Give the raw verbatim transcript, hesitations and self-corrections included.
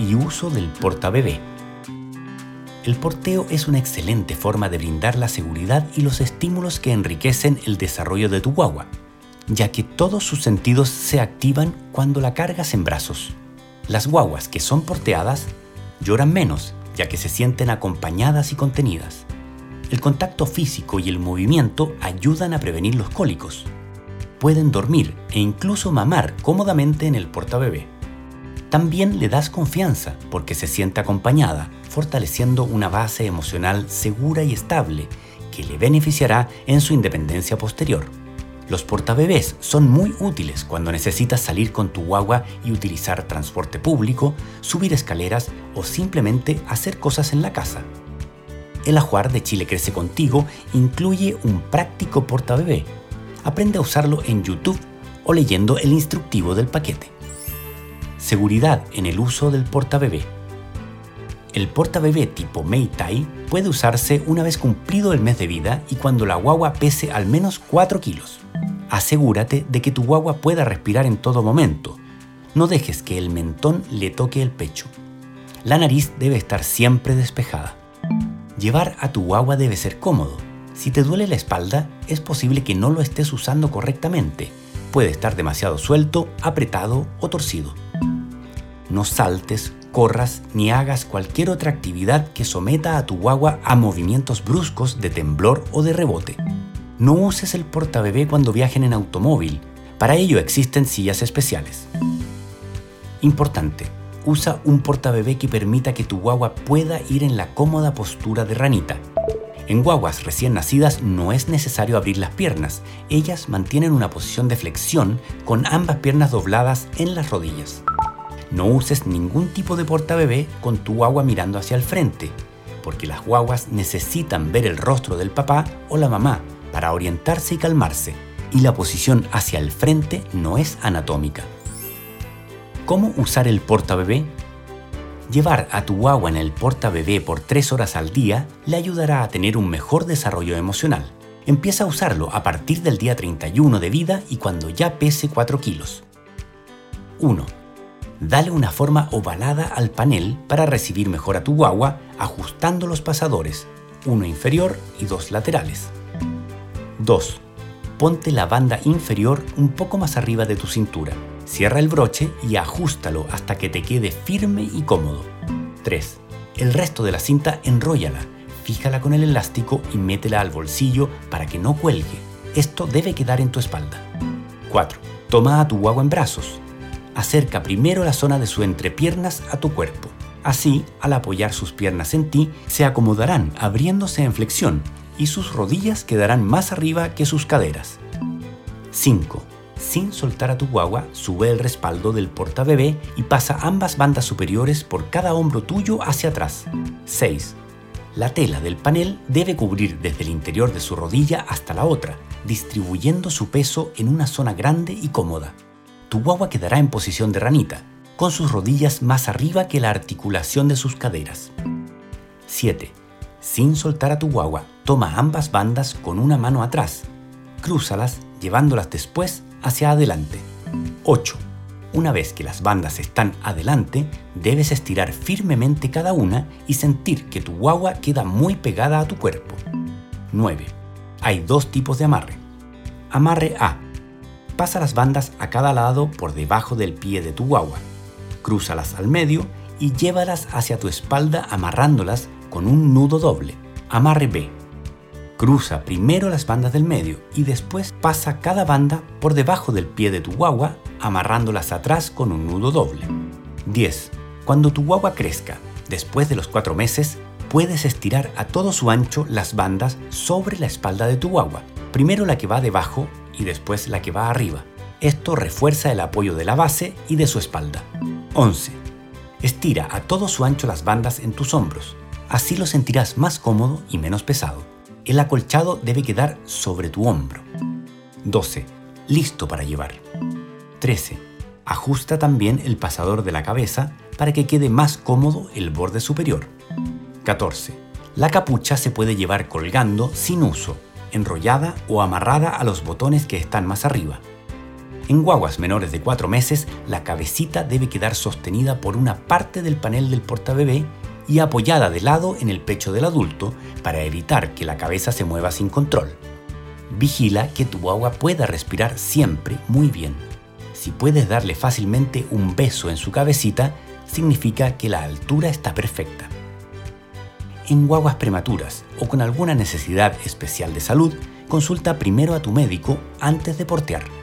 y uso del portabebé. El porteo es una excelente forma de brindar la seguridad y los estímulos que enriquecen el desarrollo de tu guagua, ya que todos sus sentidos se activan cuando la cargas en brazos. Las guaguas que son porteadas lloran menos, ya que se sienten acompañadas y contenidas. El contacto físico y el movimiento ayudan a prevenir los cólicos. Pueden dormir e incluso mamar cómodamente en el portabebé. También le das confianza porque se siente acompañada, fortaleciendo una base emocional segura y estable que le beneficiará en su independencia posterior. Los portabebés son muy útiles cuando necesitas salir con tu guagua y utilizar transporte público, subir escaleras o simplemente hacer cosas en la casa. El ajuar de Chile Crece Contigo incluye un práctico portabebé. Aprende a usarlo en YouTube o leyendo el instructivo del paquete. Seguridad en el uso del portabebé. El portabebé tipo Maytag puede usarse una vez cumplido el mes de vida y cuando la guagua pese al menos cuatro kilos. Asegúrate de que tu guagua pueda respirar en todo momento. No dejes que el mentón le toque el pecho. La nariz debe estar siempre despejada. Llevar a tu guagua debe ser cómodo. Si te duele la espalda, es posible que no lo estés usando correctamente. Puede estar demasiado suelto, apretado o torcido. No saltes, corras ni hagas cualquier otra actividad que someta a tu guagua a movimientos bruscos de temblor o de rebote. No uses el portabebé cuando viajen en automóvil. Para ello existen sillas especiales. Importante: usa un portabebé que permita que tu guagua pueda ir en la cómoda postura de ranita. En guaguas recién nacidas no es necesario abrir las piernas. Ellas mantienen una posición de flexión con ambas piernas dobladas en las rodillas. No uses ningún tipo de portabebé con tu guagua mirando hacia el frente, porque las guaguas necesitan ver el rostro del papá o la mamá para orientarse y calmarse, y la posición hacia el frente no es anatómica. ¿Cómo usar el portabebé? Llevar a tu guagua en el portabebé por tres horas al día le ayudará a tener un mejor desarrollo emocional. Empieza a usarlo a partir del día treinta y uno de vida y cuando ya pese cuatro kilos. uno. Dale una forma ovalada al panel para recibir mejor a tu guagua, ajustando los pasadores, uno inferior y dos laterales. dos. Ponte la banda inferior un poco más arriba de tu cintura. Cierra el broche y ajústalo hasta que te quede firme y cómodo. tres. El resto de la cinta enróllala, fíjala con el elástico y métela al bolsillo para que no cuelgue. Esto debe quedar en tu espalda. cuatro. Toma a tu guagua en brazos. Acerca primero la zona de sus entrepiernas a tu cuerpo. Así, al apoyar sus piernas en ti, se acomodarán abriéndose en flexión y sus rodillas quedarán más arriba que sus caderas. cinco. Sin soltar a tu guagua, sube el respaldo del portabebé y pasa ambas bandas superiores por cada hombro tuyo hacia atrás. seis. La tela del panel debe cubrir desde el interior de su rodilla hasta la otra, distribuyendo su peso en una zona grande y cómoda. Tu guagua quedará en posición de ranita, con sus rodillas más arriba que la articulación de sus caderas. siete. Sin soltar a tu guagua, toma ambas bandas con una mano atrás. Crúzalas, llevándolas después hacia adelante. ocho. Una vez que las bandas están adelante, debes estirar firmemente cada una y sentir que tu guagua queda muy pegada a tu cuerpo. nueve. Hay dos tipos de amarre. Amarre A. Pasa las bandas a cada lado por debajo del pie de tu guagua. Crúzalas al medio y llévalas hacia tu espalda amarrándolas con un nudo doble. Amarre B. Cruza primero las bandas del medio y después pasa cada banda por debajo del pie de tu guagua amarrándolas atrás con un nudo doble. diez. Cuando tu guagua crezca, después de los cuatro meses, puedes estirar a todo su ancho las bandas sobre la espalda de tu guagua. Primero la que va debajo y después la que va arriba. Esto refuerza el apoyo de la base y de su espalda. once. Estira a todo su ancho las bandas en tus hombros. Así lo sentirás más cómodo y menos pesado. El acolchado debe quedar sobre tu hombro. doce. Listo para llevar. trece. Ajusta también el pasador de la cabeza para que quede más cómodo el borde superior. catorce. La capucha se puede llevar colgando sin uso, enrollada o amarrada a los botones que están más arriba. En guaguas menores de cuatro meses, la cabecita debe quedar sostenida por una parte del panel del portabebé y apoyada de lado en el pecho del adulto para evitar que la cabeza se mueva sin control. Vigila que tu guagua pueda respirar siempre muy bien. Si puedes darle fácilmente un beso en su cabecita, significa que la altura está perfecta. En guaguas prematuras o con alguna necesidad especial de salud, consulta primero a tu médico antes de portear.